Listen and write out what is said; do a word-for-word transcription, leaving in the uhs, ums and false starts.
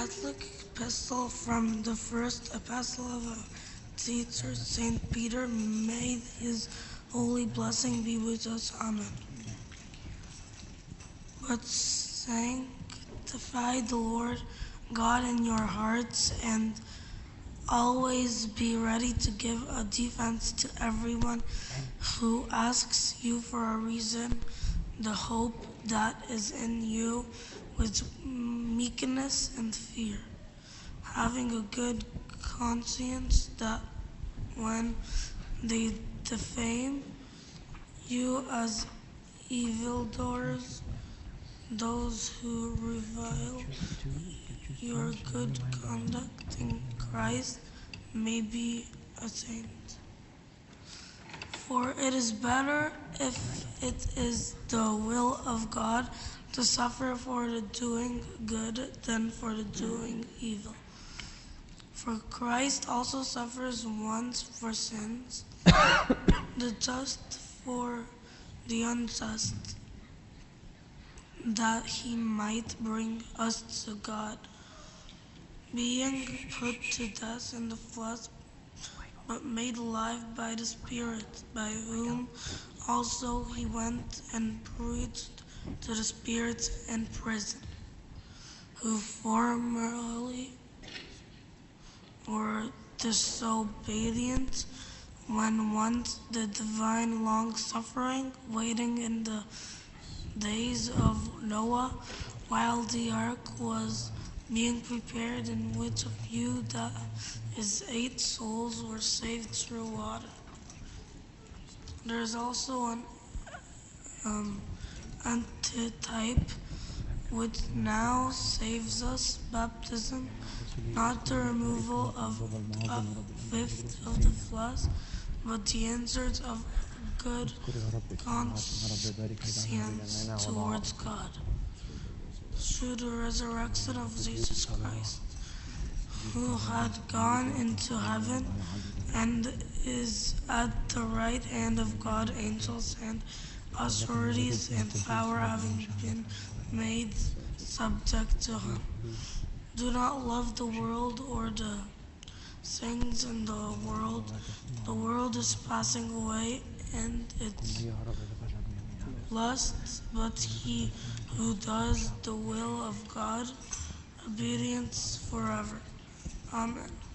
Catholic epistle from the first epistle of our teacher, Saint Peter. May his holy blessing be with us. Amen. But sanctify the Lord God in your hearts, and always be ready to give a defense to everyone who asks you for a reason, the hope that is in you, with meekness and fear, having a good conscience, that when they defame you as evildoers, those who revile your good conduct in Christ may be attained. For it is better, if it is the will of God, to suffer for the doing good than for the doing evil. For Christ also suffers once for sins, the just for the unjust, that he might bring us to God, being put to death in the flesh, but made alive by the Spirit, by whom also he went and preached to the spirits in prison, who formerly were disobedient, when once the divine long-suffering, waiting in the days of Noah, while the ark was being prepared, in which a few, that is eight souls, were saved through water. There is also an um, antitype which now saves us, baptism, not the removal of a fifth of the flesh, but the insert of good conscience towards God, through the resurrection of Jesus Christ, who had gone into heaven and is at the right hand of God, angels and authorities and power having been made subject to him. Do not love the world or the things in the world. The world is passing away and its lusts, but he who does the will of God, obedience forever. Amen.